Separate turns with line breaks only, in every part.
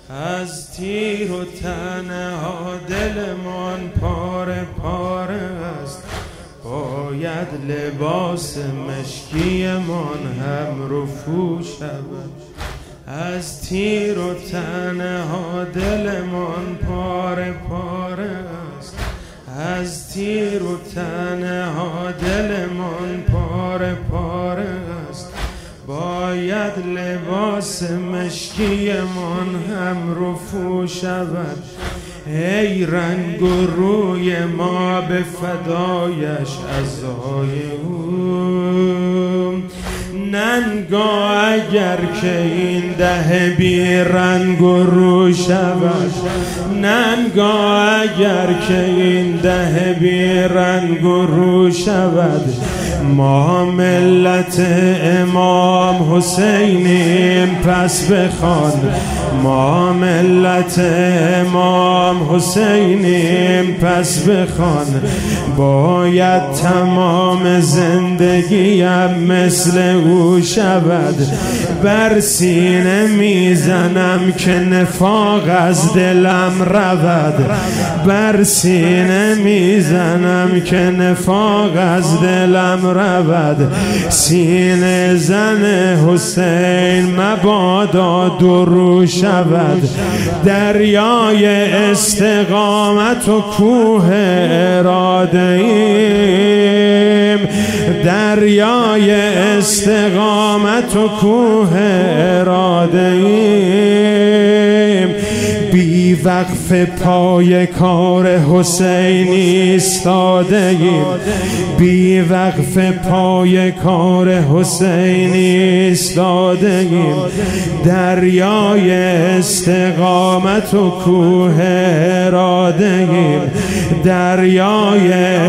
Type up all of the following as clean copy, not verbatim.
از تیر و تنه ها دلمان پاره پاره است. باید لباس مشکیمان هم رفو شود. از تیر و تنه ها دلمان پاره پاره است. از تیر و تنه ها دلمان پاره پاره است. باید لباس مشکیمان هم رفو شود. ای رنگ و روی ما به فدایش عزای او. ننگا اگر که این ده بی رنگ و رو شود. ننگا اگر که این ده بی رنگ و رو شود. ما ملت امام حسینیم پس بخوان. ما ملت امام حسینیم پس بخوان. باید تمام زندگیم مثل او شود. بر سینه میزنم که نفاق از دلم رود. بر سینه میزنم که نفاق از دلم رود. سینه زن حسین مبادا درو شود. دریای استقامت و کوه اراده ایم. دریای استقامت و کوه اراده ایم. بی وقف پای کار حسینی ایستاده ایم. بی وقف پای کار حسینی ایستاده ایم. دریای استقامت و کوه اراده ایم. دریای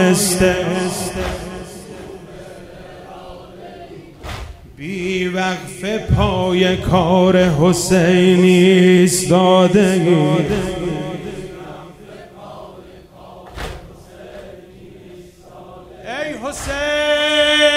بی وقف پای کار حسینی ایستاده ایم. ای حسین